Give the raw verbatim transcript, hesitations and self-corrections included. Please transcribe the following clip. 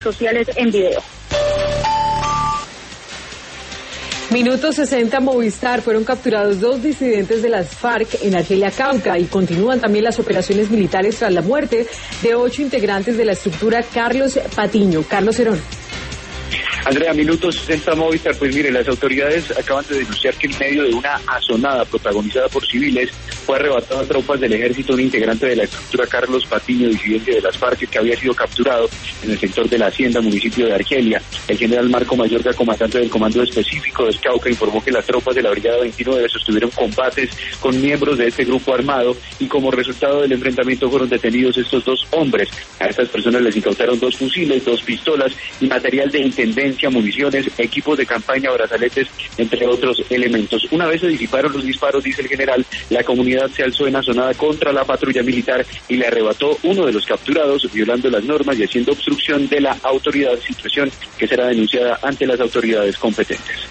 sociales en video. Minuto sesenta, Movistar. Fueron capturados dos disidentes de las FARC en Argelia, Cauca, y continúan también las operaciones militares tras la muerte de ocho integrantes de la estructura Carlos Patiño. Carlos Herón. Andrea, minuto sesenta, Movistar. Pues mire, las autoridades acaban de denunciar que en medio de una asonada protagonizada por civiles fue arrebatado a tropas del ejército un integrante de la estructura Carlos Patiño, disidente de las FARC, que había sido capturado en el sector de la Hacienda, municipio de Argelia. El general Marco Mayorga, comandante del Comando Específico de Cauca, informó que las tropas de la Brigada veintinueve sostuvieron combates con miembros de este grupo armado y como resultado del enfrentamiento fueron detenidos estos dos hombres. A estas personas les incautaron dos fusiles, dos pistolas y material de intendencia, municiones, equipos de campaña, brazaletes, entre otros elementos. Una vez se disiparon los disparos, dice el general, la comunidad se alzó en asonada contra la patrulla militar y le arrebató uno de los capturados, violando las normas y haciendo obstrucción de la autoridad, situación que será denunciada ante las autoridades competentes.